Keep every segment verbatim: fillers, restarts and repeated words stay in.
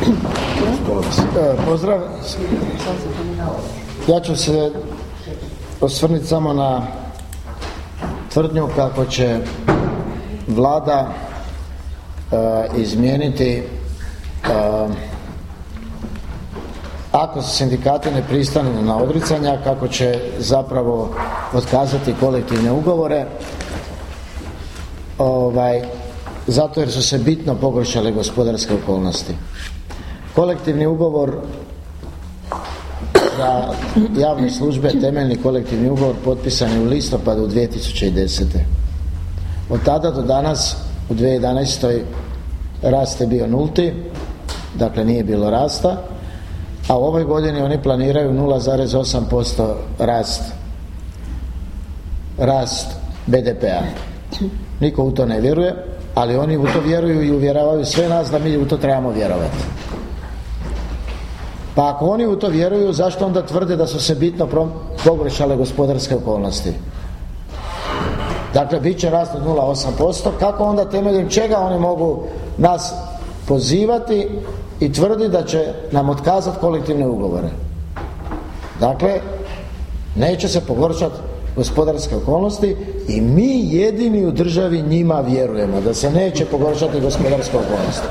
Pozdrav. Ja ću se osvrnuti samo na tvrdnju kako će vlada uh, izmijeniti uh, ako sindikati ne pristanu na odricanja, kako će zapravo otkazati kolektivne ugovore, ovaj, zato jer su se bitno pogoršale gospodarske okolnosti. Kolektivni ugovor za javne službe, temeljni kolektivni ugovor potpisan je u listopadu dvije tisuće desete. Od tada do danas u dvije tisuće jedanaestoj rast je bio nulti, dakle nije bilo rasta, a u ovoj godini oni planiraju nula zarez osam posto rast rast be de pea. Niko u to ne vjeruje, ali oni u to vjeruju i uvjeravaju sve nas da mi u to trebamo vjerovati. Pa ako oni u to vjeruju, zašto onda tvrde da su se bitno pogoršale gospodarske okolnosti? Dakle, bit će rast od nula zarez osam posto. Kako onda, temeljem čega oni mogu nas pozivati i tvrdi da će nam otkazati kolektivne ugovore? Dakle, neće se pogoršati gospodarske okolnosti i mi jedini u državi njima vjerujemo da se neće pogoršati gospodarske okolnosti.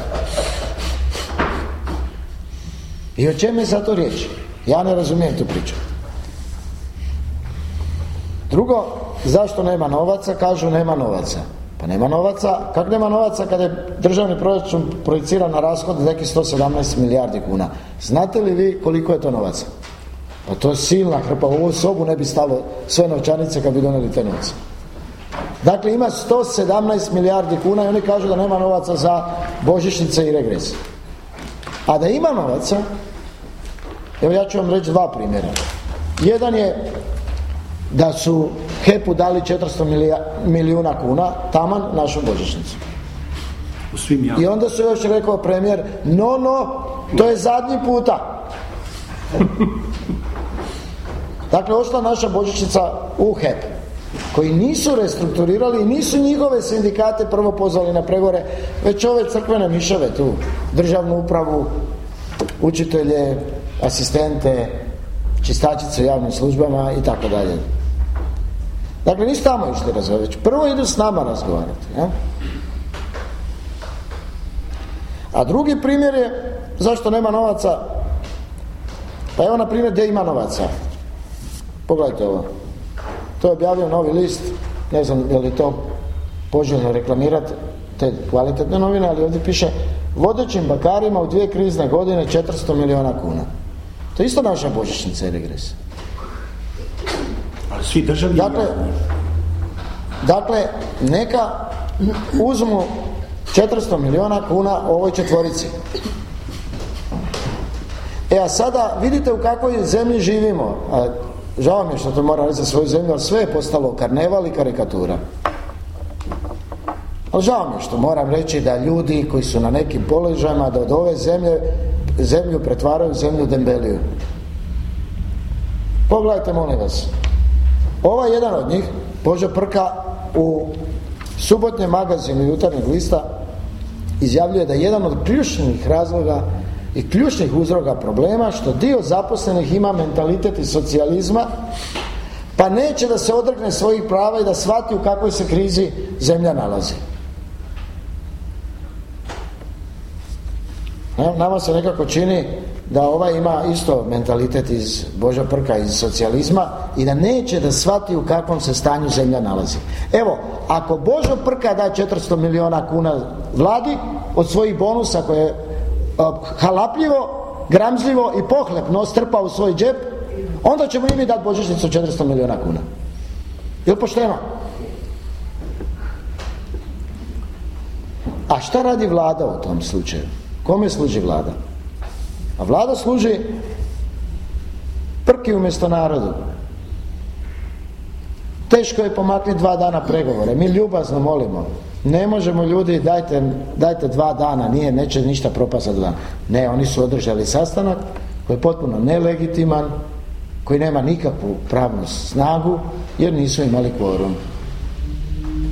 I o čemu je sad to riječ? Ja ne razumijem tu priču. Drugo, zašto nema novaca? Kažu nema novaca. Pa nema novaca. Kako nema novaca kada je državni proračun projiciran na rashod nekih sto sedamnaest milijardi kuna? Znate li vi koliko je to novaca? Pa to je silna hrpa. U ovu sobu ne bi stalo sve novčanice kad bi donijeli te novce. Dakle, ima sto sedamnaest milijardi kuna i oni kažu da nema novaca za božićnice i regres. A da ima novaca, evo ja ću vam reći dva primjera. Jedan je da su he pu dali četiristo milijuna kuna, taman našu božićnicu. I onda su još rekao premijer, no, no, to je zadnji puta. Dakle, ošla naša božićnica u he pe, koji nisu restrukturirali i nisu njihove sindikate prvo pozvali na pregovore, već ove crkvene miševe tu, državnu upravu, učitelje, asistente, čistačice u javnim službama i tako dalje. Dakle, nisu tamo išli razgovarati, prvo idu s nama razgovarati. Ja? A drugi primjer je zašto nema novaca. Pa evo na primjer gdje ima novaca. Pogledajte ovo. To je objavio Novi list, ne znam je li to poželjno reklamirati te kvalitetne novine, ali ovdje piše vodećim bakarima u dvije krizne godine četiristo milijuna kuna. To je isto naša božićnica i regres. Ali svi državni... Dakle, dakle, neka uzmu četiristo milijuna kuna ovoj četvorici. E a sada vidite u kakvoj zemlji živimo. A, žao mi je što to moram reći za svoju zemlju, ali sve je postalo karneval i karikatura. Ali žao mi je što moram reći da ljudi koji su na nekim položajima da od ove zemlje zemlju pretvaraju u zemlju dembeliju. Pogledajte, molim vas. Ovaj jedan od njih, Božo Prka, u subotnjem magazinu Jutarnjeg lista izjavljuje da je jedan od ključnih razloga i ključnih uzroka problema što dio zaposlenih ima mentalitet iz socijalizma, pa neće da se odrekne svojih prava i da shvati u kakvoj se krizi zemlja nalazi. Nama se nekako čini da ovaj ima isto mentalitet iz Boža Prka iz socijalizma i da neće da shvati u kakvom se stanju zemlja nalazi. Evo, ako Božo Prka da četiristo milijuna kuna vladi od svojih bonusa koje je halapljivo, gramzljivo i pohlepno strpa u svoj džep, onda ćemo i mi dati božićnicu četiristo milijuna kuna. Jel pošteno? A šta radi vlada u tom slučaju? Kome služi vlada? A vlada služi Prki umjesto narodu. Teško je pomaknuti dva dana pregovore. Mi ljubazno molimo. Ne možemo ljudi, dajte, dajte dva dana, nije, neće ništa propast za dva dana. Ne, oni su održali sastanak koji je potpuno nelegitiman, koji nema nikakvu pravnu snagu, jer nisu imali kvorum.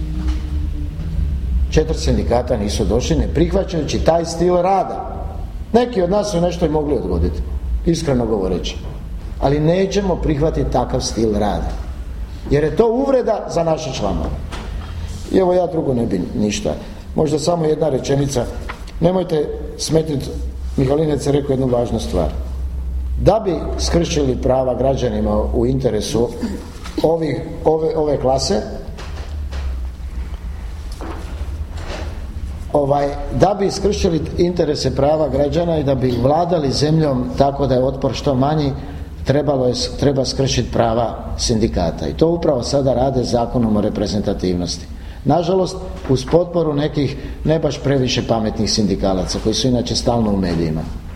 Četiri sindikata nisu došli, ne prihvaćajući taj stil rada. Neki od nas su nešto i mogli odgoditi, iskreno govoreći. Ali nećemo prihvatiti takav stil rada. Jer je to uvreda za naše članove. I evo ja drugo ne bi ništa. Možda samo jedna rečenica. Nemojte smetiti, Mihalinec je rekao jednu važnu stvar. Da bi skršili prava građanima u interesu ovih, ove, ove klase, ovaj, da bi skršili interese prava građana i da bi vladali zemljom tako da je otpor što manji, trebalo je, treba skršiti prava sindikata. I to upravo sada rade Zakonom o reprezentativnosti. Nažalost, uz potporu nekih ne baš previše pametnih sindikalaca koji su inače stalno u medijima.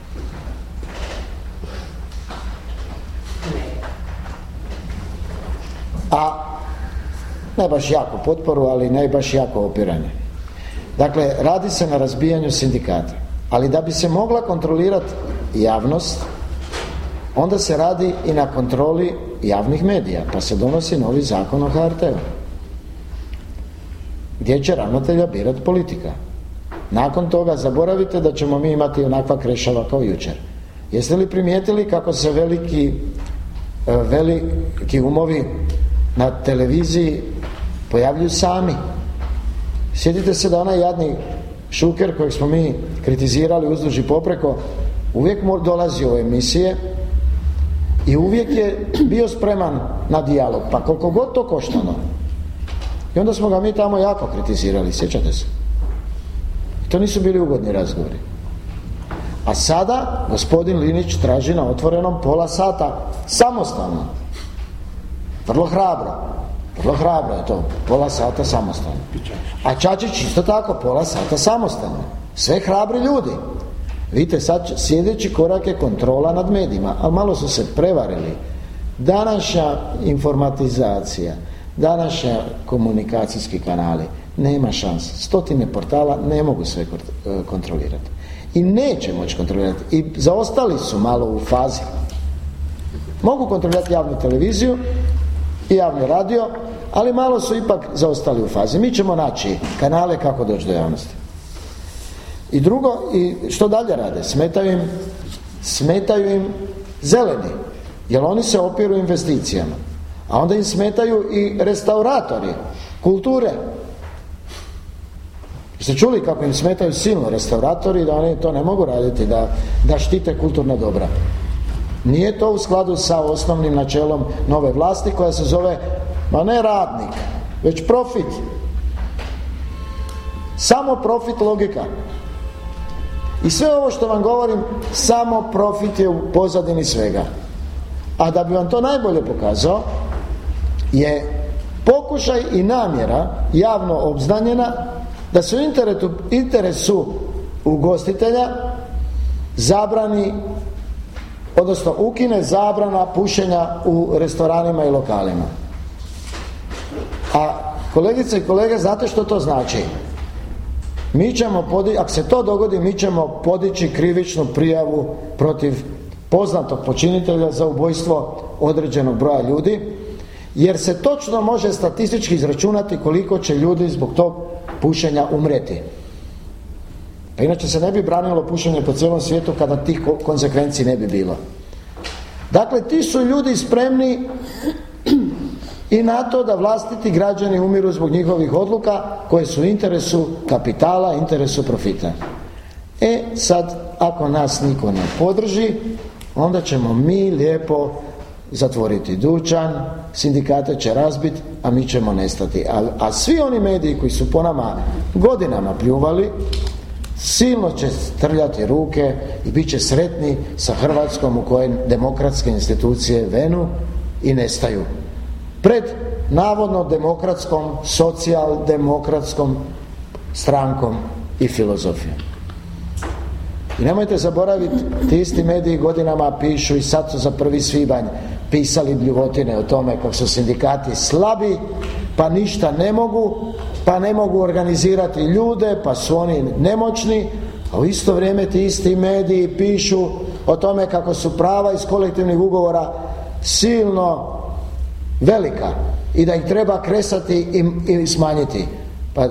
A ne baš jako potporu, ali ne baš jako opiranje. Dakle, radi se na razbijanju sindikata. Ali da bi se mogla kontrolirati javnost, onda se radi i na kontroli javnih medija, pa se donosi novi zakon o ha er te u, gdje će ravnatelja birati politika. Nakon toga zaboravite da ćemo mi imati onakva krešava kao jučer. Jeste li primijetili kako se veliki, veliki umovi na televiziji pojavljuju sami? Sjetite se da onaj jadni Šuker kojeg smo mi kritizirali uzduž i popreko uvijek dolazi u emisije i uvijek je bio spreman na dijalog, pa koliko god to koštano. I onda smo ga mi tamo jako kritizirali, sjećate se? I to nisu bili ugodni razgovori. A sada gospodin Linić traži na Otvorenom pola sata samostalno. Vrlo hrabro. Vrlo hrabro je to. Pola sata samostalno. A Čačić isto tako, pola sata samostalno. Sve hrabri ljudi. Vidite, sad sljedeći korak je kontrola nad medijima, ali malo su se prevarili. Današnja informatizacija, današnja komunikacijski kanali, nema šanse. Stotine portala ne mogu sve kontrolirati. I neće moći kontrolirati. I zaostali su malo u fazi. Mogu kontrolirati javnu televiziju i javni radio, ali malo su ipak zaostali u fazi. Mi ćemo naći kanale kako doći do javnosti. I drugo, i što dalje rade? Smetaju im, smetaju im zeleni, jer oni se opiru investicijama. A onda im smetaju i restauratori kulture. Ste čuli kako im smetaju silno restauratori, da oni to ne mogu raditi, da, da štite kulturna dobra. Nije to u skladu sa osnovnim načelom nove vlasti koja se zove, ma ne radnik, već profit. Samo profit logika. I sve ovo što vam govorim, samo profit je u pozadini svega. A da bi vam to najbolje pokazao, je pokušaj i namjera javno obznanjena da se u interesu, interesu ugostitelja zabrani, odnosno ukine zabrana pušenja u restoranima i lokalima. A kolegice i kolege, znate što to znači? Mi ćemo podi- ako se to dogodi, mi ćemo podići krivičnu prijavu protiv poznatog počinitelja za ubojstvo određenog broja ljudi, jer se točno može statistički izračunati koliko će ljudi zbog tog pušenja umreti. Pa inače se ne bi branilo pušenje po cijelom svijetu kada tih konsekvenci ne bi bilo. Dakle, ti su ljudi spremni i na to da vlastiti građani umiru zbog njihovih odluka koje su u interesu kapitala, interesu profita. E sad, ako nas niko ne podrži, onda ćemo mi lijepo zatvoriti dućan, sindikate će razbiti, a mi ćemo nestati. A, a svi oni mediji koji su po nama godinama pljuvali, silno će trljati ruke i bit će sretni sa Hrvatskom u kojoj demokratske institucije venu i nestaju. Pred navodno demokratskom, socijaldemokratskom strankom i filozofijom. I nemojte zaboraviti, ti isti mediji godinama pišu i sad su za prvi svibanj pisali bljuvotine o tome kako su sindikati slabi, pa ništa ne mogu, pa ne mogu organizirati ljude, pa su oni nemoćni, a u isto vrijeme ti isti mediji pišu o tome kako su prava iz kolektivnih ugovora silno velika i da ih treba kresati i, i smanjiti. Pa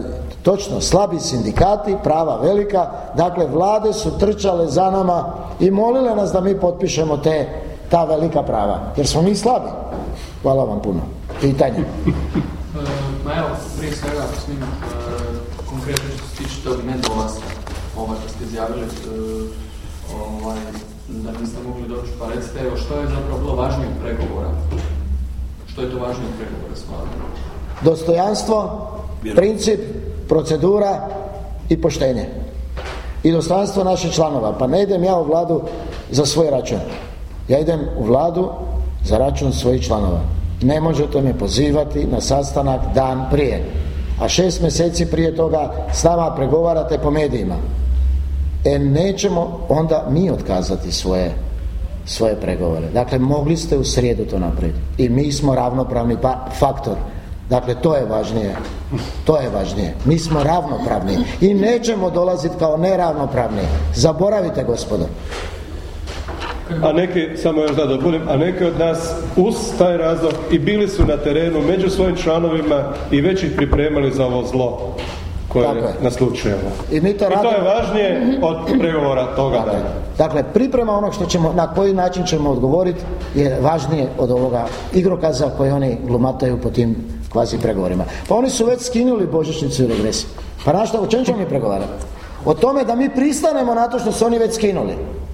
Točno, slabi sindikati, prava velika, dakle vlade su trčale za nama i molile nas da mi potpišemo te, ta velika prava, jer smo mi slabi. Hvala vam puno. Pitanje. Ma evo, prije svega, smijem, uh, konkretno što se tiče tog nedolaska, ovaj što ste izjavili, uh, ovaj, da niste mogli doći, pa recite, evo, što je zapravo bilo važnije od pregovora? Što je to važnije od pregovora s vladom? Dostojanstvo, princip, procedura i poštenje. I dostojanstvo naših članova. Pa ne idem ja u vladu za svoj račun. Ja idem u vladu za račun svojih članova. Ne možete me pozivati na sastanak dan prije, a šest mjeseci prije toga s nama pregovarate po medijima. E nećemo onda mi otkazati svoje svoje pregovore. Dakle, mogli ste u srijedu to napraviti. I mi smo ravnopravni pa, faktor. Dakle, to je važnije. To je važnije. Mi smo ravnopravni i nećemo dolaziti kao neravnopravni. Zaboravite, gospodo. A neki, samo još da dopunim, a neki od nas uz taj razlog i bili su na terenu među svojim članovima i već ih pripremali za ovo zlo koje naslučujemo. I, mi to, I to je važnije od pregovora toga dakle, dana. Dakle, priprema onog što ćemo, na koji način ćemo odgovoriti je važnije od ovoga igrokaza koje oni glumataju po tim kvazi pregovorima. Pa oni su već skinuli božićnicu i regres. Pa na što, o čem ćemo mi pregovarati? O tome da mi pristanemo na to što su oni već skinuli.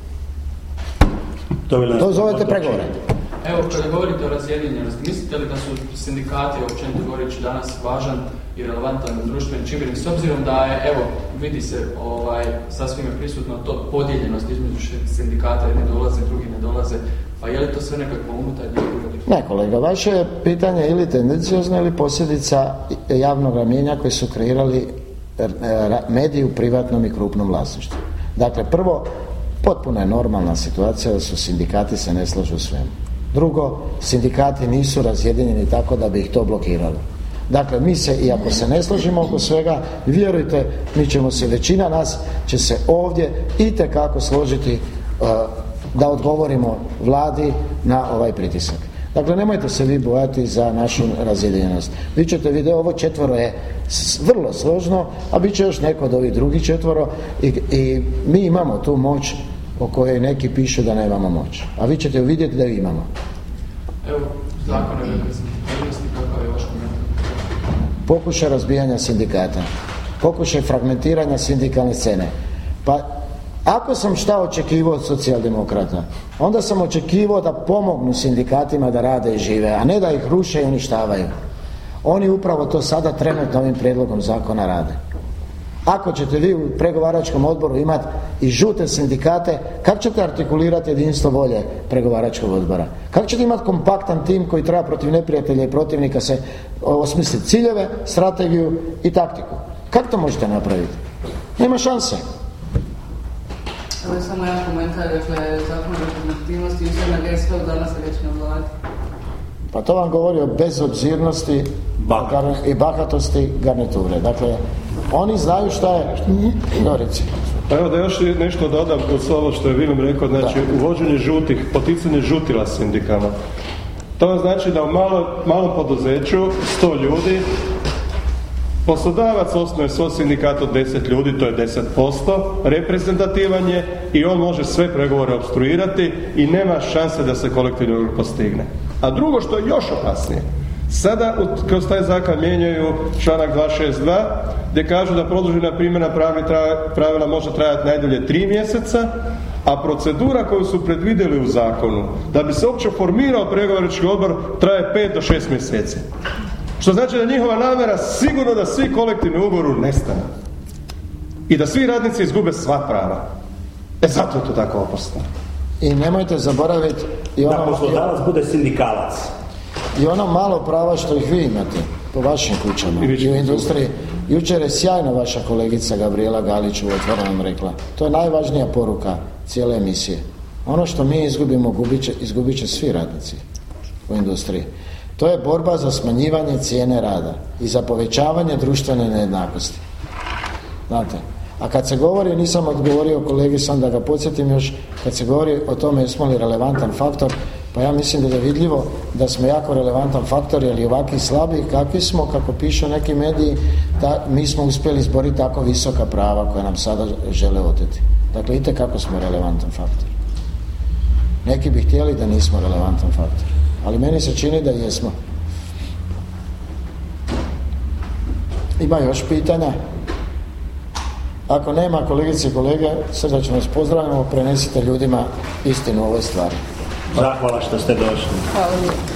To zovete pregovore. Evo, kada govorite o razjedinjenosti, mislite li da su sindikati, općenito govoreći, danas važan i relevantan društveni čimbenik, s obzirom da je, evo, vidi se, ovaj, sasvim je prisutno to podijeljenost između sindikata, jedni dolaze, drugi ne dolaze, pa je li to sve nekakvo unutarnje? Ne, kolega, vaše je pitanje ili tendencijozna ili posljedica javnog mijenja koji su kreirali mediji u privatnom i krupnom vlasništvu. Dakle, prvo, potpuno je normalna situacija da su sindikati se ne slažu u svemu. Drugo, sindikati nisu razjedinjeni tako da bi ih to blokiralo. Dakle, mi se, i ako se ne složimo oko svega, vjerujte, mi ćemo se, većina nas će se ovdje itekako složiti uh, da odgovorimo vladi na ovaj pritisak. Dakle, nemojte se vi bojati za našu razjedinjenost. Vi ćete vidjeti, ovo četvoro je vrlo složno, a bit će još neko od ovih drugih četvoro i, i mi imamo tu moć o kojoj neki pišu da nemamo moć. A vi ćete vidjeti da ju imamo. Evo, zakon o reprezentativnosti, kakav je vaš komentar? Pokušaj razbijanja sindikata. Pokušaj fragmentiranja sindikalne scene. Pa, ako sam šta očekivao od socijaldemokrata, onda sam očekivao da pomognu sindikatima da rade i žive, a ne da ih ruše i uništavaju. Oni upravo to sada trenutno ovim prijedlogom zakona rade. Ako ćete vi u pregovaračkom odboru imati i žute sindikate, kako ćete artikulirati jedinstvo volje pregovaračkog odbora? Kako ćete imati kompaktan tim koji treba protiv neprijatelja i protivnika se osmisliti ciljeve, strategiju i taktiku? Kako to možete napraviti? Nema šanse. Ovo je samo jedan komentar, dakle, zakon o reprezentativnosti i sve na G S P danas se već na vladi. Pa to vam govori o bezobzirnosti Bahat. i bahatosti garniture. Dakle, oni znaju šta je... Dorici. Pa evo da još nešto dodam uz ovo što je Vilim rekao, znači da. Uvođenje žutih, poticanje žutila sindikama. To vam znači da u malo, malom poduzeću sto ljudi, poslodavac osnuje svoj sindikat od deset ljudi, to je deset posto, reprezentativan je i on može sve pregovore opstruirati i nema šanse da se kolektivni ugovor postigne. A drugo što je još opasnije, sada kroz taj zakon mijenjaju članak dvjesto šezdeset dva gdje kažu da produžena primjena pravila može trajati najdulje tri mjeseca, a procedura koju su predvidjeli u zakonu da bi se uopće formirao pregovarački odbor traje pet do šest mjeseci. Što znači da njihova namjera sigurno da svi kolektivni ugovori nestanu i da svi radnici izgube sva prava. E zato je to tako opasno. I nemojte zaboraviti i ono, da poslodavac bude sindikalac. I ono malo prava što ih vi imate po vašim kućama i, i u industriji. Jučer je sjajno vaša kolegica Gabriela Galić u Otvorenom rekla. To je najvažnija poruka cijele emisije. Ono što mi izgubimo, gubit će, izgubit će svi radnici u industriji. To je borba za smanjivanje cijene rada i za povećavanje društvene nejednakosti. Znate, a kad se govori, nisam odgovorio kolegi, sam da ga podsjetim još, kad se govori o tome jesmo li relevantan faktor, Pa ja mislim da je vidljivo da smo jako relevantan faktor, jer i ovakvi slabi kakvi smo, kako pišu neki mediji, da mi smo uspjeli izboriti tako visoka prava koja nam sada žele oteti. Dakle, vidite kako smo relevantan faktor. Neki bi htjeli da nismo relevantan faktor, ali meni se čini da jesmo. Ima još pitanja? Ako nema, kolegice i kolege, srdačno vas pozdravljamo, prenesite ljudima istinu o ovoj stvari. Zahvala što ste došli. Hvala lijepo.